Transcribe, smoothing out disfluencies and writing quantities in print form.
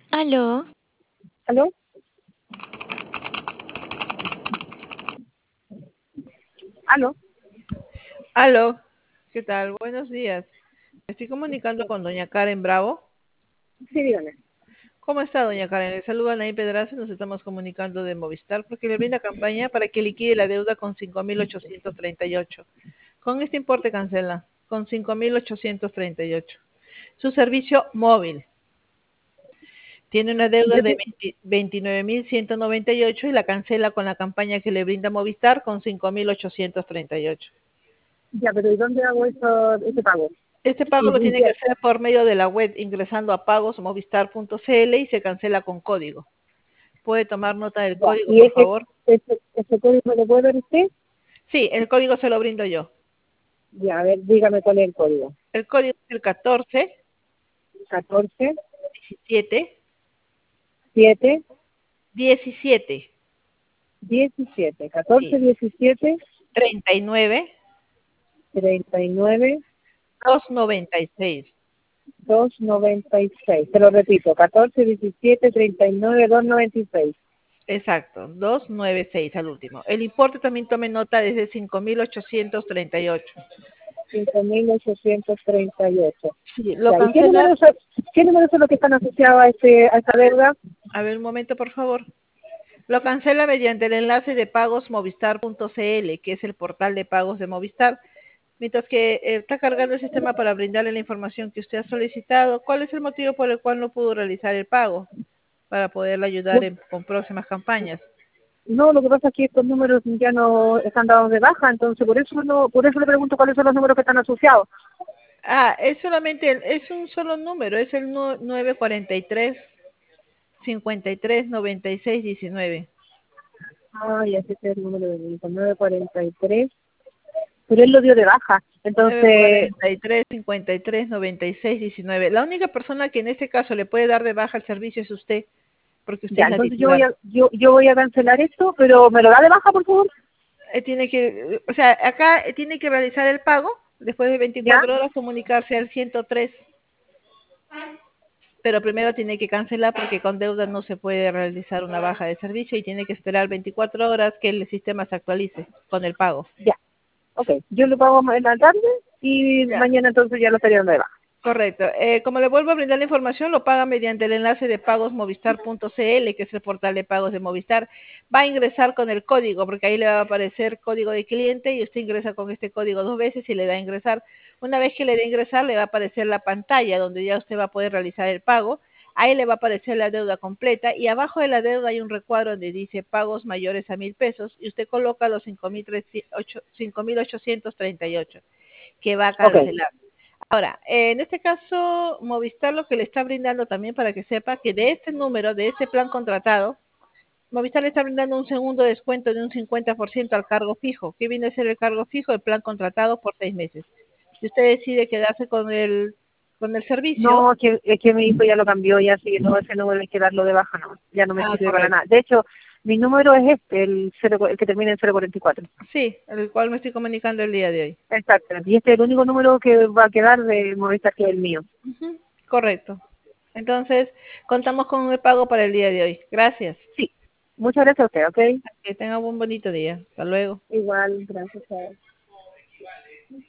Aló, ¿Aló? ¿Aló? Aló, ¿qué tal? Buenos días. Me estoy comunicando con doña Karen Bravo. Sí, dígame. ¿Cómo está, doña Karen? Le saluda Naim Pedraza y nos estamos comunicando de Movistar porque le brinda campaña para que liquide la deuda con 5.838. Con este importe cancela, con 5.838. Su servicio móvil tiene una deuda Yo de te- 29.198 y la cancela con la campaña que le brinda Movistar con 5.838. ya, pero ¿y dónde hago ese pago? Este pago Y, lo y tiene que qué- hacer por medio de la web ingresando a pagosmovistar.cl y se cancela con código. ¿Puede tomar nota del ya, código, y por favor? ese código lo puede ver usted. Sí, el código se lo brindo yo. Ya, a ver, dígame cuál es el código. El código es el 14 14 17 7 17. 17. 14 Sí, 17 39 39 296. 296. Te lo repito, 14 17 39 296. Exacto, 296 al último. El importe también tome nota desde 5.838. 5.838. Sí, lo Ya, ¿y cancela. qué números son los que están asociados a esta deuda? A ver, un momento, por favor. Lo cancela mediante el enlace de pagosmovistar.cl, que es el portal de pagos de Movistar. Mientras que está cargando el sistema para brindarle la información que usted ha solicitado, ¿cuál es el motivo por el cual no pudo realizar el pago? Para poderle ayudar con próximas campañas. No, lo que pasa es que estos números ya no están dados de baja, entonces por eso no, por eso le pregunto cuáles son los números que están asociados. Ah, es solamente, es un solo número, es el 943 53 96 19. Ay, ese es el número de mi hijo, 943, pero él lo dio de baja, entonces 943 53 96 19. La única persona que en este caso le puede dar de baja el servicio es usted, porque usted ya, es la entonces titular. yo voy a cancelar esto, pero ¿me lo da de baja, por favor? Tiene que, o sea, acá tiene que realizar el pago, después de ¿Ya? 24 horas comunicarse al 103, pero primero tiene que cancelar porque con deuda no se puede realizar una baja de servicio y tiene que esperar 24 horas que el sistema se actualice con el pago. Ya, ok, yo lo pago en la tarde y Ya. mañana entonces ya lo estaría dando de baja. Correcto. Como le vuelvo a brindar la información, lo paga mediante el enlace de pagosmovistar.cl, que es el portal de pagos de Movistar. Va a ingresar con el código, porque ahí le va a aparecer código de cliente y usted ingresa con este código 2 veces y le da a ingresar. Una vez que le dé a ingresar, le va a aparecer la pantalla donde ya usted va a poder realizar el pago. Ahí le va a aparecer la deuda completa y abajo de la deuda hay un recuadro donde dice pagos mayores a 1.000 pesos y usted coloca los 5.838 que va a Ok, cancelar. Ahora, en este caso, Movistar lo que le está brindando también para que sepa que de este número, de este plan contratado, Movistar le está brindando un segundo descuento de un 50% al cargo fijo. ¿Qué viene a ser el cargo fijo? El plan contratado por 6 meses. Si usted decide quedarse con el servicio, no, es que mi hijo ya lo cambió, ya sí, no, ese número hay que darlo de baja, no, ya no me sirve para correcto. nada. De hecho, mi número es este, el que termina en 044. Sí, el cual me estoy comunicando el día de hoy. Exacto, y este es el único número que va a quedar de Movistar, que es el mío. Ujú, correcto. Entonces, contamos con el pago para el día de hoy. Gracias. Sí, muchas gracias a usted, ¿ok? Que tenga un bonito día. Hasta luego. Igual, gracias. Chao.